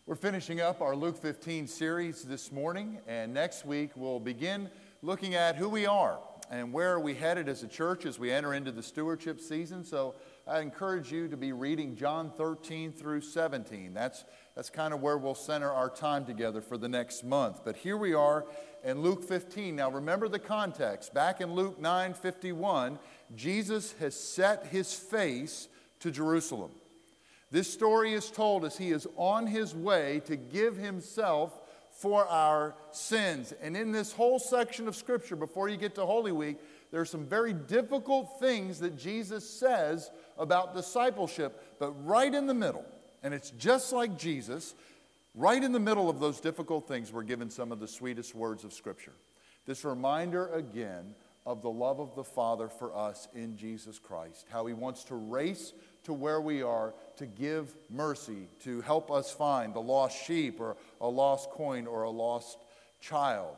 We're finishing up our Luke 15 series this morning, and next week we'll begin looking at who we are and where are we headed as a church as we enter into the stewardship season. So I encourage you to be reading John 13 through 17. That's kind of where we'll center our time together for the next month. But here we are in Luke 15. Now remember the context. Back in Luke 9:51, Jesus has set his face to Jerusalem. This story is told as he is on his way to give himself for our sins. And in this whole section of Scripture, before you get to Holy Week, there are some very difficult things that Jesus says about discipleship. But right in the middle, and it's just like Jesus, right in the middle of those difficult things, we're given some of the sweetest words of Scripture. This reminder again of the love of the Father for us in Jesus Christ, how he wants to race to where we are to give mercy, to help us find a lost sheep or a lost coin or a lost child.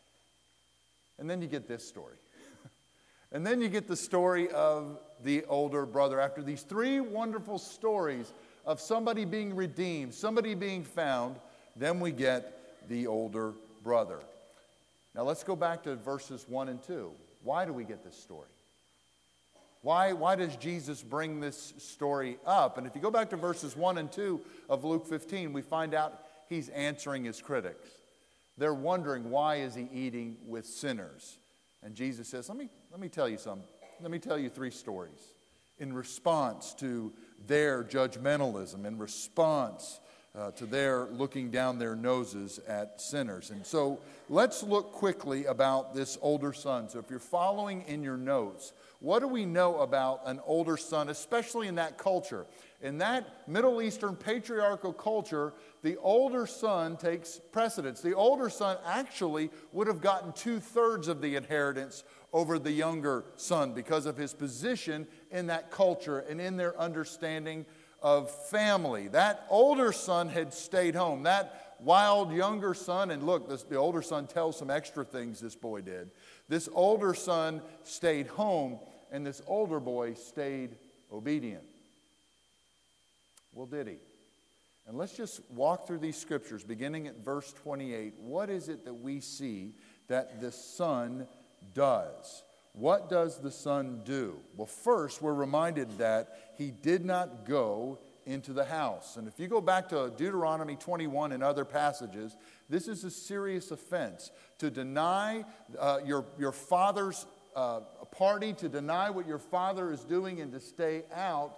And then you get this story. And then you get the story of the older brother. After these three wonderful stories of somebody being redeemed, somebody being found, then we get the older brother. Now let's go back to verses 1 and 2. Why do we get this story? Why does Jesus bring this story up? And if you go back to verses 1 and 2 of Luke 15, we find out he's answering his critics. They're wondering, why is he eating with sinners? And Jesus says, let me tell you something. Let me tell you three stories in response to their judgmentalism, in response to their looking down their noses at sinners. And so let's look quickly about this older son. So if you're following in your notes, what do we know about an older son, especially in that culture? In that Middle Eastern patriarchal culture, the older son takes precedence. The older son actually would have gotten 2/3 of the inheritance over the younger son because of his position in that culture and in their understanding of family. That older son had stayed home. That wild younger son, and look, the older son tells some extra things this boy did. This older son stayed home, and this older boy stayed obedient. Well, did he? And let's just walk through these scriptures, beginning at verse 28. What is it that we see that the son does? What does the son do? Well, first, we're reminded that he did not go into the house. And if you go back to Deuteronomy 21 and other passages, this is a serious offense. To deny your father's party, to deny what your father is doing and to stay out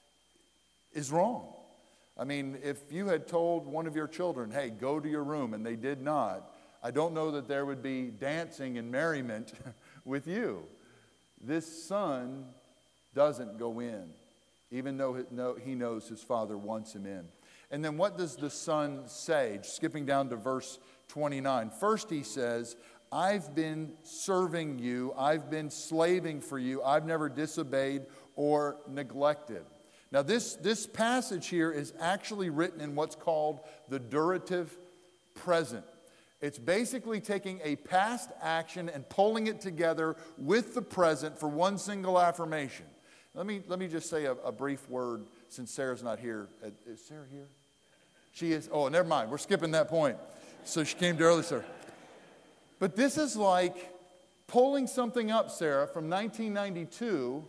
is wrong. I mean, if you had told one of your children, hey, go to your room, and they did not, I don't know that there would be dancing and merriment with you. This son doesn't go in, even though he knows his father wants him in. And then what does the son say? Skipping down to verse 29. First he says, I've been serving you, I've been slaving for you, I've never disobeyed or neglected. Now this passage here is actually written in what's called the durative present. It's basically taking a past action and pulling it together with the present for one single affirmation. Let me just say a brief word since Sarah's not here. Is Sarah here? She is. Oh, never mind. We're skipping that point. So she came to early, sir. But this is like pulling something up, Sarah, from 1992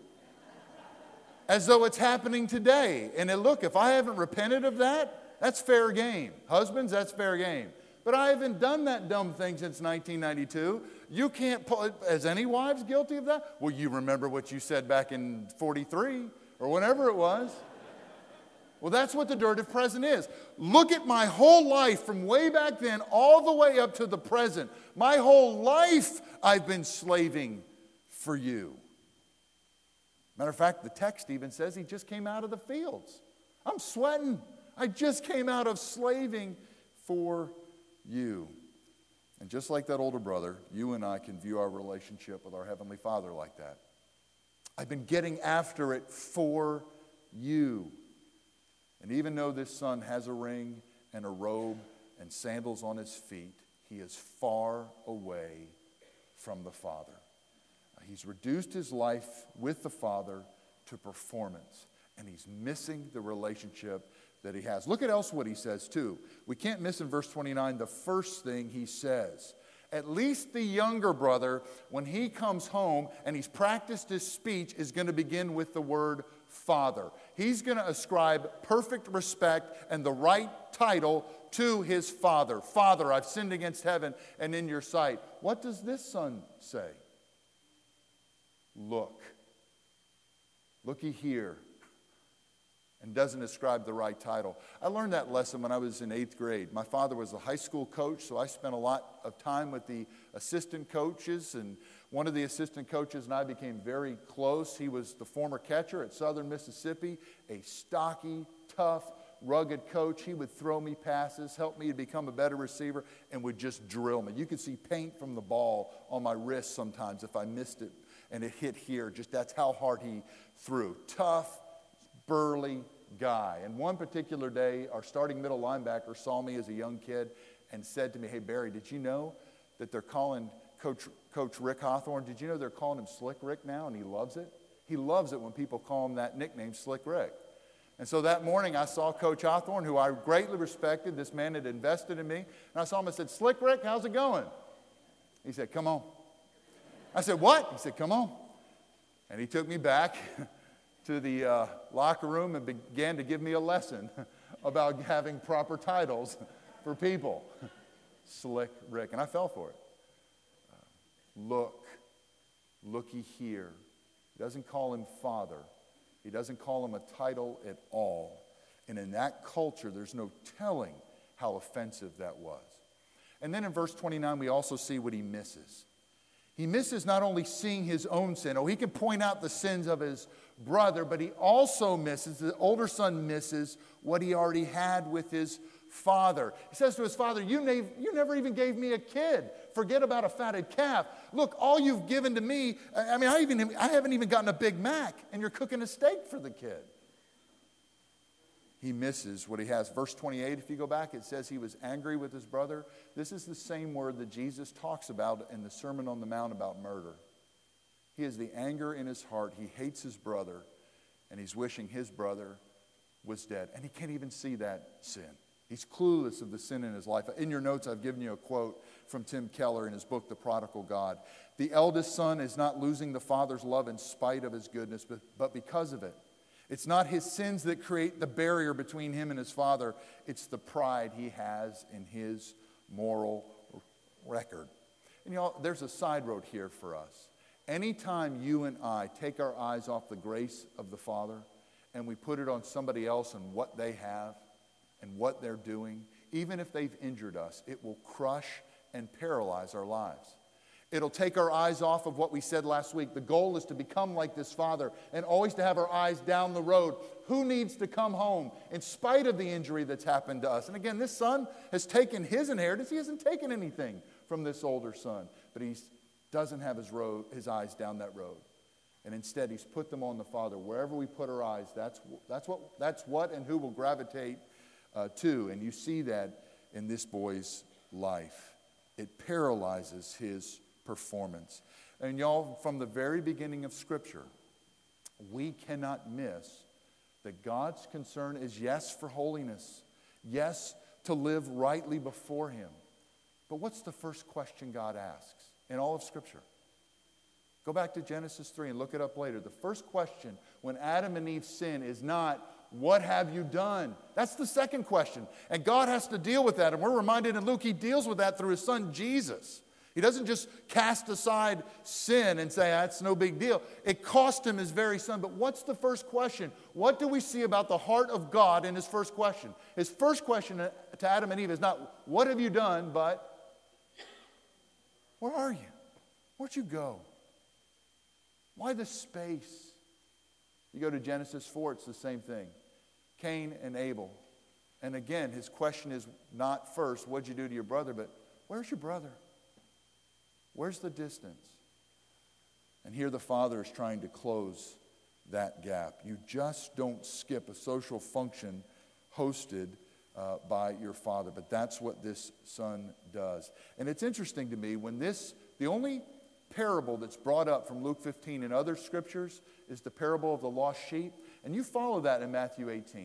as though it's happening today. And look, if I haven't repented of that, that's fair game. Husbands, that's fair game. But I haven't done that dumb thing since 1992. You can't pull it. Is any wives guilty of that? Well, you remember what you said back in 43 or whenever it was. Well, that's what the durative present is. Look at my whole life from way back then all the way up to the present. My whole life I've been slaving for you. Matter of fact, the text even says he just came out of the fields. I'm sweating. I just came out of slaving for you. And just like that older brother, you and I can view our relationship with our Heavenly Father like that. I've been getting after it for you. And even though this son has a ring and a robe and sandals on his feet, he is far away from the Father. He's reduced his life with the Father to performance, and he's missing the relationship that he has. Look at else what he says too. We can't miss in verse 29 the first thing he says. At least the younger brother, when he comes home and he's practiced his speech, is going to begin with the word Father. He's going to ascribe perfect respect and the right title to his father. Father, I've sinned against heaven and in your sight. What does this son say? Look. Looky here. And doesn't ascribe the right title. I learned that lesson when I was in 8th grade. My father was a high school coach, so I spent a lot of time with the assistant coaches, and one of the assistant coaches and I became very close. He was the former catcher at Southern Mississippi, a stocky, tough, rugged coach. He would throw me passes, help me to become a better receiver, and would just drill me. You could see paint from the ball on my wrist sometimes if I missed it, and it hit here. Just that's how hard he threw. Tough, burly guy. And one particular day, our starting middle linebacker saw me as a young kid and said to me, "Hey, Barry, did you know that they're calling Coach Rick Hawthorne, did you know they're calling him Slick Rick now?" And he loves it. He loves it when people call him that nickname, Slick Rick. And so that morning, I saw Coach Hawthorne, who I greatly respected. This man had invested in me. And I saw him and said, "Slick Rick, how's it going?" He said, "Come on." I said, "What?" He said, "Come on." And he took me back to the locker room and began to give me a lesson about having proper titles for people. Slick Rick. And I fell for it. Looky here. He doesn't call him father. He doesn't call him a title at all. And in that culture, there's no telling how offensive that was. And then in verse 29, we also see what he misses. He misses not only seeing his own sin. Oh, he can point out the sins of his brother, but he also misses, the older son misses what he already had with his father. He says to his father, you never even gave me a kid. Forget about a fatted calf. Look, all you've given to me, I haven't even gotten a Big Mac, and you're cooking a steak for the kid. He misses what he has. Verse 28, if you go back, it says he was angry with his brother. This is the same word that Jesus talks about in the Sermon on the Mount about murder. He has the anger in his heart. He hates his brother, and he's wishing his brother was dead. And he can't even see that sin. He's clueless of the sin in his life. In your notes, I've given you a quote from Tim Keller in his book, The Prodigal God. The eldest son is not losing the father's love in spite of his goodness, but because of it. It's not his sins that create the barrier between him and his father. It's the pride he has in his moral record. And there's a side road here for us. Anytime you and I take our eyes off the grace of the Father and we put it on somebody else and what they have and what they're doing, even if they've injured us, it will crush and paralyze our lives. It'll take our eyes off of what we said last week. The goal is to become like this father and always to have our eyes down the road. Who needs to come home in spite of the injury that's happened to us? And again, this son has taken his inheritance. He hasn't taken anything from this older son, but he doesn't have his eyes down that road. And instead, he's put them on the Father. Wherever we put our eyes, that's what and who will gravitate to. And you see that in this boy's life. It paralyzes his performance. And y'all, from the very beginning of Scripture, we cannot miss that God's concern is yes for holiness, yes to live rightly before him. But what's the first question God asks in all of Scripture? Go back to Genesis 3 and look it up later. The first question when Adam and Eve sin is not, what have you done? That's the second question. And God has to deal with that. And we're reminded in Luke, he deals with that through his son Jesus. He doesn't just cast aside sin and say, that's no big deal. It cost him his very son. But what's the first question? What do we see about the heart of God in his first question? His first question to Adam and Eve is not, what have you done, but where are you? Where'd you go? Why the space? You go to Genesis 4, it's the same thing. Cain and Abel. And again, his question is not first, what'd you do to your brother, but where's your brother? Where's the distance? And here the father is trying to close that gap. You just don't skip a social function hosted by your father. But that's what this son does. And it's interesting to me, the only parable that's brought up from Luke 15 and other scriptures is the parable of the lost sheep. And you follow that in Matthew 18.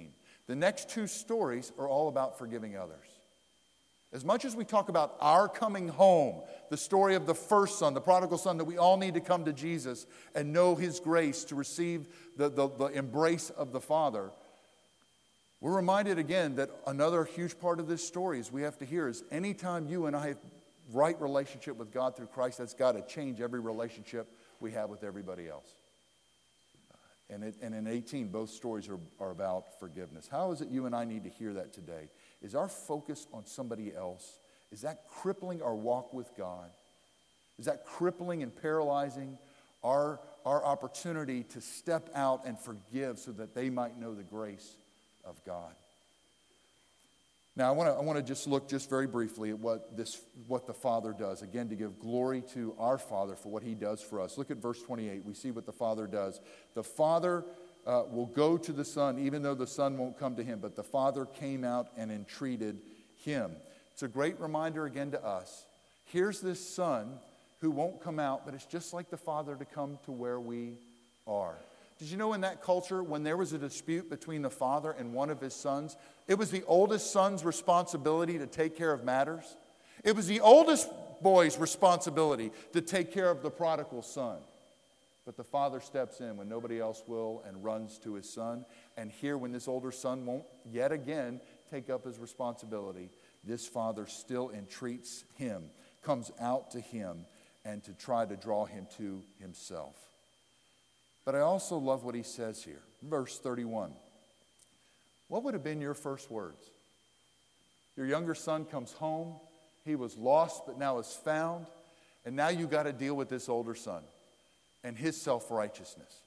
The next two stories are all about forgiving others. As much as we talk about our coming home, the story of the first son, the prodigal son, that we all need to come to Jesus and know his grace to receive the embrace of the Father, we're reminded again that another huge part of this story is we have to hear is anytime you and I have right relationship with God through Christ, that's got to change every relationship we have with everybody else. And in 18, both stories are about forgiveness. How is it you and I need to hear that today? Is our focus on somebody else? Is that crippling our walk with God? Is that crippling and paralyzing our opportunity to step out and forgive so that they might know the grace of God? Now, I want to just look just very briefly at what the Father does. Again, to give glory to our Father for what he does for us. Look at verse 28. We see what the Father does. The Father will go to the Son, even though the Son won't come to him. But the Father came out and entreated him. It's a great reminder again to us. Here's this Son who won't come out, but it's just like the Father to come to where we are. Did you know in that culture, when there was a dispute between the father and one of his sons, it was the oldest son's responsibility to take care of matters? It was the oldest boy's responsibility to take care of the prodigal son. But the father steps in when nobody else will and runs to his son. And here, when this older son won't yet again take up his responsibility, this father still entreats him, comes out to him, and to try to draw him to himself. But I also love what he says here. Verse 31. What would have been your first words? Your younger son comes home. He was lost, but now is found. And now you got to deal with this older son and his self-righteousness.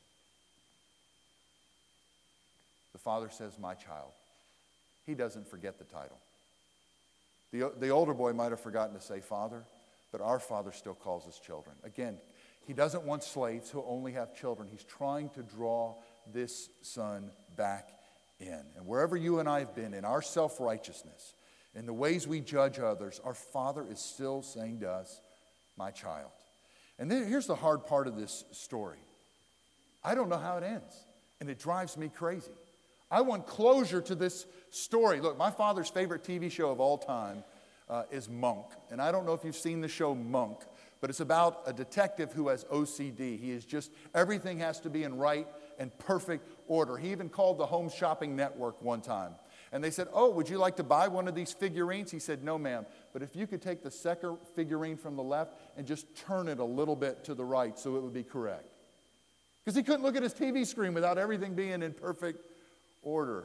The father says, my child. He doesn't forget the title. The older boy might have forgotten to say father, but our Father still calls us children. Again, he doesn't want slaves who only have children. He's trying to draw this son back in. And wherever you and I have been, in our self-righteousness, in the ways we judge others, our Father is still saying to us, my child. And then here's the hard part of this story. I don't know how it ends, and it drives me crazy. I want closure to this story. Look, my father's favorite TV show of all time is Monk. And I don't know if you've seen the show Monk, but it's about a detective who has OCD. He is just, everything has to be in right and perfect order. He even called the Home Shopping Network one time. And they said, oh, would you like to buy one of these figurines? He said, no, ma'am. But if you could take the second figurine from the left and just turn it a little bit to the right so it would be correct. Because he couldn't look at his TV screen without everything being in perfect order.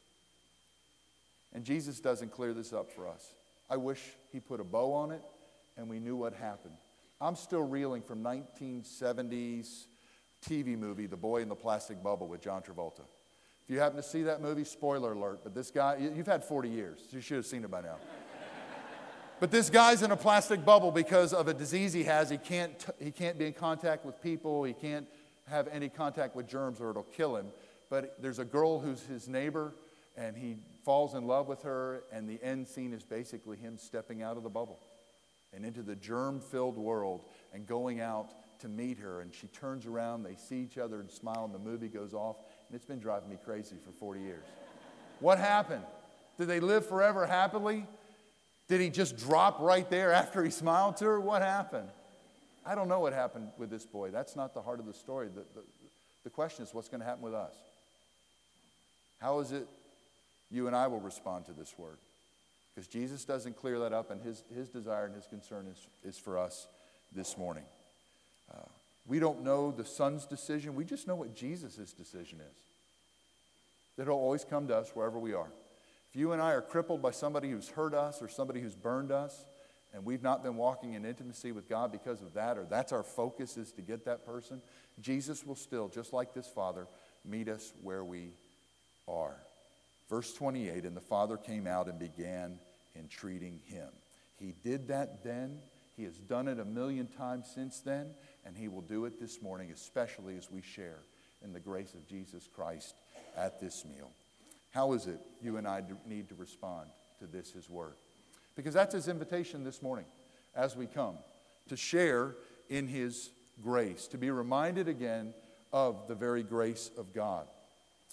And Jesus doesn't clear this up for us. I wish he put a bow on it and we knew what happened. I'm still reeling from 1970s TV movie, The Boy in the Plastic Bubble with John Travolta. If you happen to see that movie, spoiler alert, but this guy, you've had 40 years. So you should have seen it by now. But this guy's in a plastic bubble because of a disease he has. He can't be in contact with people. He can't have any contact with germs or it'll kill him. But there's a girl who's his neighbor, and he falls in love with her, and the end scene is basically him stepping out of the bubble and into the germ-filled world and going out to meet her. And she turns around, they see each other and smile, and the movie goes off. And it's been driving me crazy for 40 years. What happened? Did they live forever happily? Did he just drop right there after he smiled to her? What happened? I don't know what happened with this boy. That's not the heart of the story. The question is, what's going to happen with us? How is it you and I will respond to this word? Because Jesus doesn't clear that up, and his desire and his concern is for us this morning. We don't know the Son's decision. We just know what Jesus' decision is. That he'll always come to us wherever we are. If you and I are crippled by somebody who's hurt us or somebody who's burned us, and we've not been walking in intimacy with God because of that, or that's our focus is to get that person, Jesus will still, just like this Father, meet us where we are. Verse 28, and the Father came out and began entreating him. He did that then. He has done it 1,000,000 times since then, and he will do it this morning, especially as we share in the grace of Jesus Christ at this meal. How is it you and I need to respond to this, his word? Because that's his invitation this morning as we come, to share in his grace, to be reminded again of the very grace of God.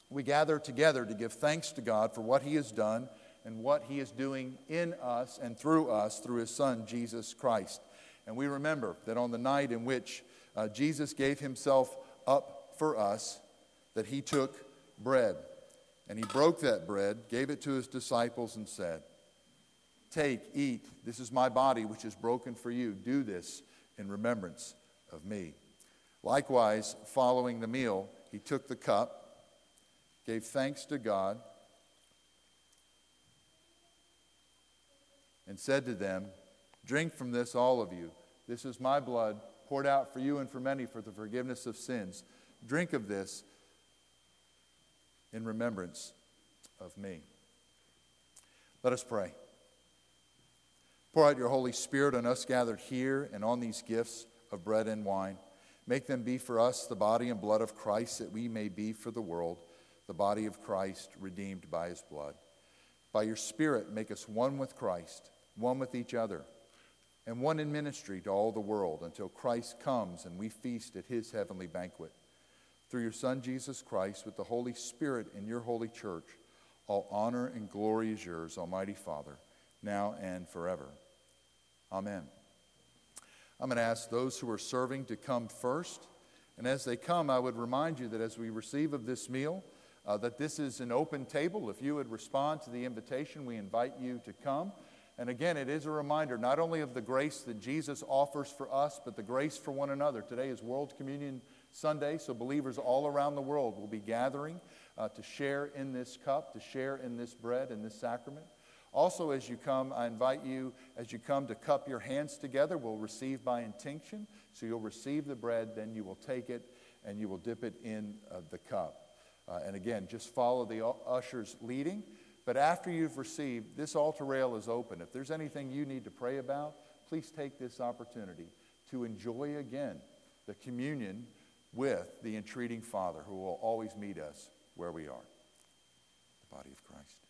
we gather together to give thanks to God for what He has done and what He is doing in us and through us through His Son, Jesus Christ. And we remember that on the night in which Jesus gave Himself up for us, that He took bread. And He broke that bread, gave it to His disciples, and said, "Take, eat, this is my body which is broken for you. Do this in remembrance of me." Likewise, following the meal, He took the cup, gave thanks to God, and said to them, "Drink from this, all of you. This is my blood, poured out for you and for many for the forgiveness of sins. Drink of this in remembrance of me." Let us pray. Pour out your Holy Spirit on us gathered here and on these gifts of bread and wine. Make them be for us the body and blood of Christ, that we may be for the world the body of Christ, redeemed by His blood. By your Spirit, make us one with Christ, one with each other, and one in ministry to all the world, until Christ comes and we feast at His heavenly banquet. Through your Son, Jesus Christ, with the Holy Spirit in your holy church, all honor and glory is yours, Almighty Father, now and forever. Amen. I'm going to ask those who are serving to come first. And as they come, I would remind you that as we receive of this meal, that this is an open table. If you would respond to the invitation, we invite you to come. And again, it is a reminder not only of the grace that Jesus offers for us, but the grace for one another. Today is World Communion Sunday, so believers all around the world will be gathering to share in this cup, to share in this bread, in this sacrament. Also, as you come, I invite you, as you come, to cup your hands together. We'll receive by intinction. So you'll receive the bread, then you will take it, and you will dip it in the cup. And again, just follow the ushers leading. But after you've received, this altar rail is open. If there's anything you need to pray about, please take this opportunity to enjoy again the communion with the entreating Father, who will always meet us where we are. The body of Christ.